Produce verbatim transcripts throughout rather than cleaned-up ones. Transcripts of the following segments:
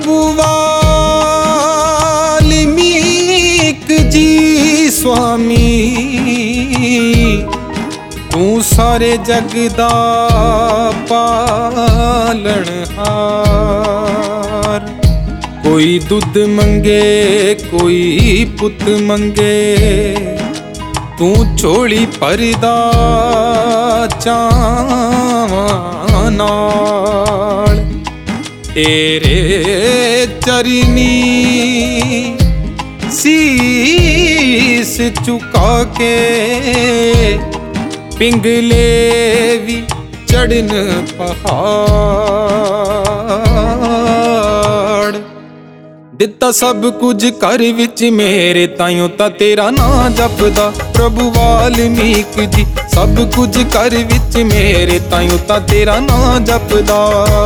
प्रभु वाल्मीक जी स्वामी, तू सारे जग दा पालनहार। कोई दुध मंगे कोई पुत मंगे, तू झोली भरदा चावां नाल। तेरे चरनी शीस झुका के, पिंगले भी चढ़न पहाड़। दिता सब कुछ घर विच मेरे, ताइयों ता तेरा नां जपदा प्रभु वाल्मीक जी। सब कुछ घर विच मेरे, ताइयों ता तेरा नां जपदा।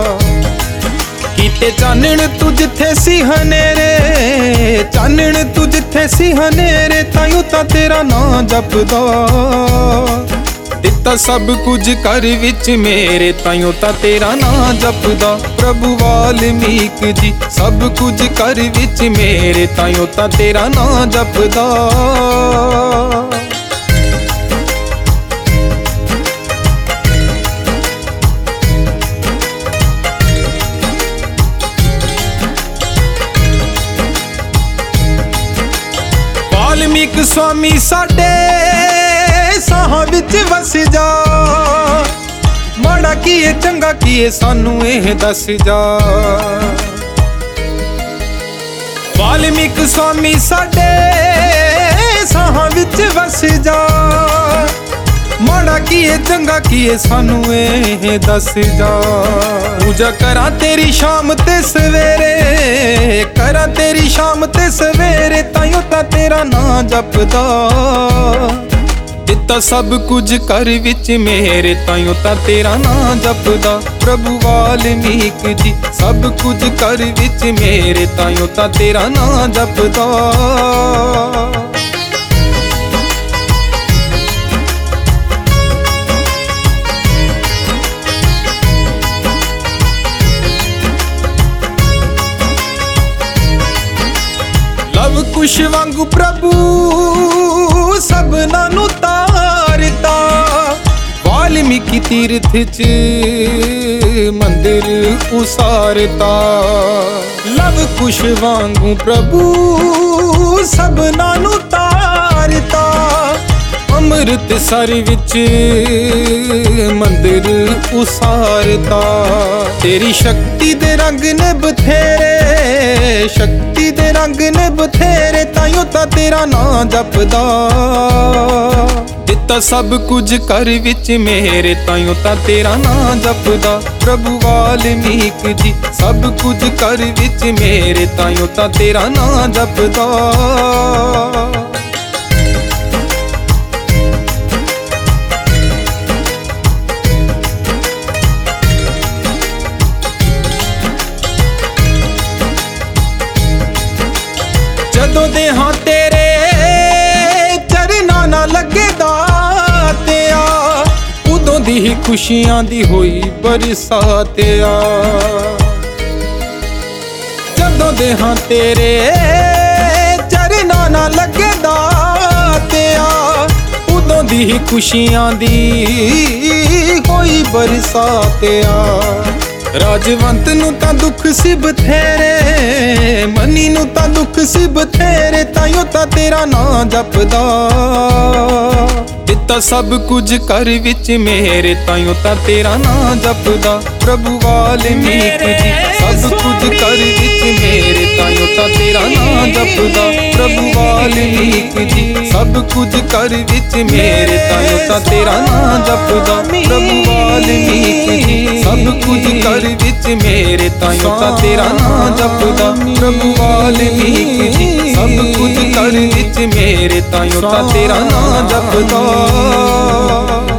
कीते चानण तू जिथे सी हनेरे, चानण तू जिथे सी हनेरे, ताइयों ता तेरा नां जपदा। दिता सब कुछ घर विच मेरे, ताइयों ता तेरा नां जपदा प्रभु वाल्मीक जी। सब कुछ घर विच मेरे, ताइयों ता तेरा नां जपदा। वाल्मीक स्वामी साडे साहां विच वस जा, माड़ा कीए चंगा कीए सानू एह दस जा। वाल्मीक स्वामी साडे साहां विच वस जा, माड़ा कीए चंगा कीए सानू एह दस जा। पूजा करा तेरी शाम ते सवेरे, करा तेरी शाम ते सवेरे, ताइयों ता तेरा नां जपदा। दिता सब कुछ घर विच मेरे, ताइयों ता तेरा नां जपदा प्रभु वाल्मीक जी। सब कुछ घर विच मेरे, ताइयों ता तेरा नां जपदा। लव कुश वांगू प्रभु सबना नू तारता, वाल्मीकि तीर्थ च मंदिर उसारता। लव कुश वांगू प्रभु सबना नू तारता, अमृत सर विच मंदिर उसारता। तेरी शक्ति दे रंग ने बथेरे, शक्ति दे रंग ने बथेरे, ताइयों ता तेरा नां जपदा। दिता सब कुछ घर विच मेरे, ताइयों ता तेरा नां जपदा प्रभु वाल्मीक जी। सब कुछ घर विच मेरे, ताइयों ता तेरा नां जपदा। जदों दे हां तेरे चरना ना लगे दातिया, उदों दी ही खुशियां दी होई बरसातिया। जदों दे हां तेरे चरना ना लगे दातिया, उदों दी ही खुशियां दी होई बरसातिया। राजवंत नू तां दुख सी बथेरे, मनी नू तां दुख सी बथेरे, ताइयों ता तेरा नां जपदा। दिता सब कुछ घर विच मेरे, ताइयों ता तेरा नां जपदा प्रभु वाल्मीक जी। सब कुछ घर विच मेरे, ताइयों ता तेरा नां जपदा प्रभु वाल्मीक जी। सब कुछ घर विच मेरे, ताइयों ता तेरा नां जपदा प्रभु वाल्मीक जी। सब कुछ घर विच मेरे, ताइयों ता तेरा नां जपदा प्रभु वाल्मीक जी। सब कुछ घर विच मेरे, ताइयों ता तेरा नां जपदा।